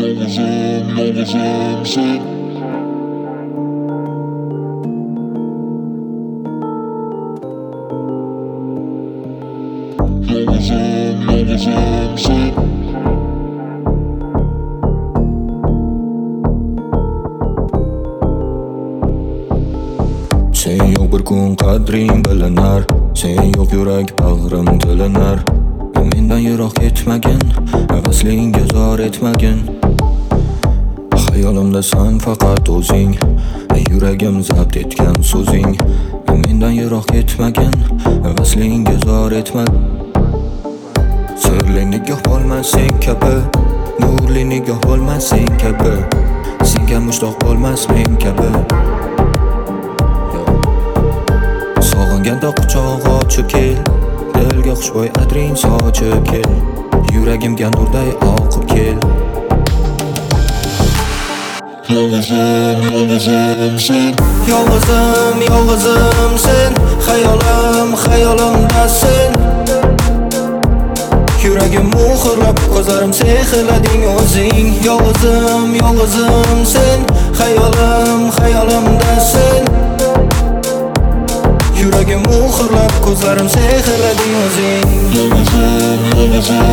Yolg'izim sen. Yolg'izim sen. Sen yo'q bir kun qadring bilinar, sen yo'q yurak bag'rim tilinar. Mendan yiroq ketmagin, havaslingga zor etmagin. Xayolimdasan faqat o'zing, yuragim zabt etgan so'zing. Mendan yiroq ketmagin, havaslingga zor etmagin. Sirli nigoh bo'lmas sen kabi, nurli nigoh bo'lmas sen kabi, senga mushtoq bo'lmas men kabi. Sog'inganda quchoq ochib kel, dilga xushbo'y atring sochib kel, yuragimga nurday oqib kel. Yolg'izim sen. Yolg'izim sen, xayolimdasan. Yuragim muhrlab, ko'zlarim sehrlading o'zing. Yolg'izim sen, xayolimdasan. Yuragim muhrlab, ko'zlarim sehrlading o'zing. Yolg'izim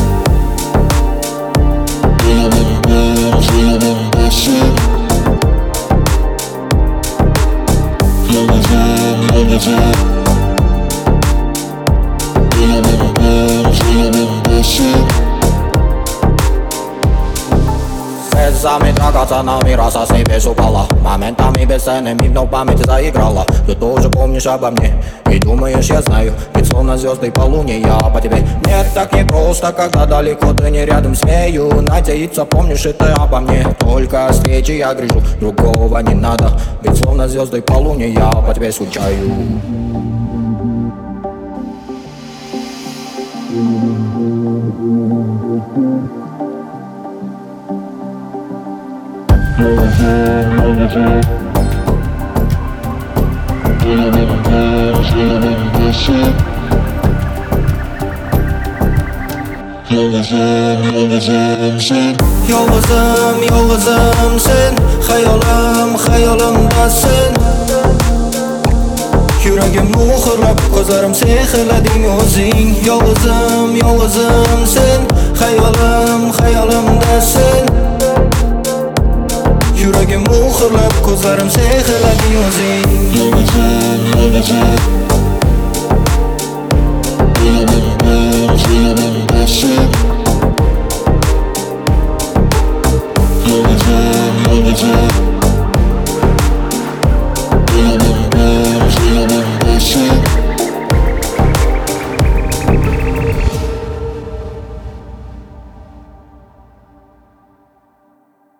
sen. Слезами драгоценными росой без упала, моментами бесценными вновь память заиграла. Ты тоже помнишь обо мне и думаешь, я знаю, ведь словно звезды полуния я по тебе. Нет, так не просто, когда далеко ты не рядом. Смею надеяться, помнишь и ты обо мне. Только встречи я грижу, другого не надо, ведь словно звезды полуния я по тебе скучаю. Yolg'izim sen. Yolg'izim sen, xayolimdasan. Yuragim muhrlab, ko'zlarim sehrlading o'zing. Yolg'izim sen, xayolimdasan. Yuragim muhrlab, ko'zlarim sehrlading o'zing. Yolg'izim sen.